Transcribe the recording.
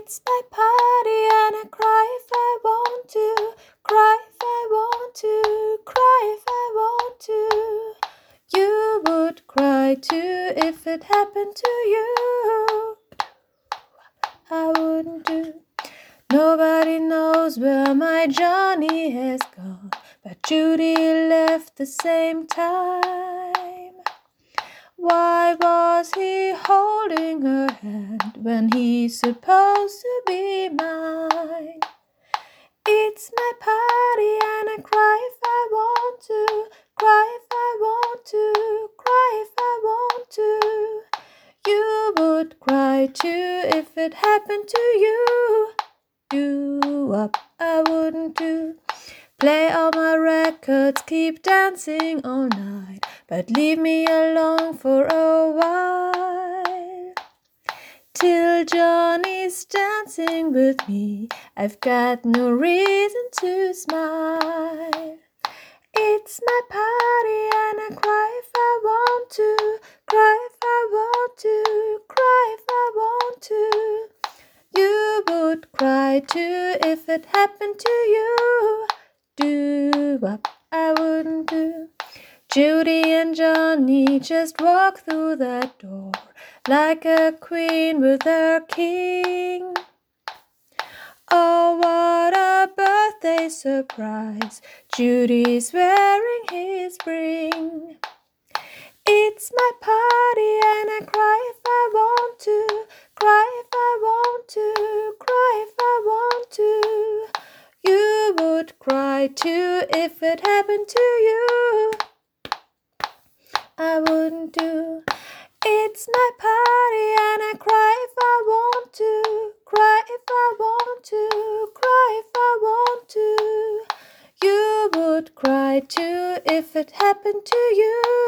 It's my party and I cry if I want to, cry if I want to, cry if I want to. You would cry too if it happened to you. I wouldn't do. Nobody knows where my Johnny has gone, but Judy left the same time. Why was he holding her hand when he's supposed to be mine? It's my party and I cry if I want to, cry if I want to, cry if I want to. You would cry too if it happened to you. Do up, I wouldn't do. Play all my records, keep dancing all night, but leave me alone for a while. Till Johnny's dancing with me, I've got no reason to smile. It's my party and I cry if I want to, cry if I want to, cry if I want to. You would cry too if it happened to you. Do up, I wouldn't do. Judy and Johnny just walk through that door like a queen with her king. Oh, what a birthday surprise, Judy's wearing his ring. It's my party and I cry if I want to, cry if I want to, cry if I want to. You would cry too if it happened to you. I wouldn't do. It's my party and I cry if I want to, cry if I want to, cry if I want to. You would cry too if it happened to you.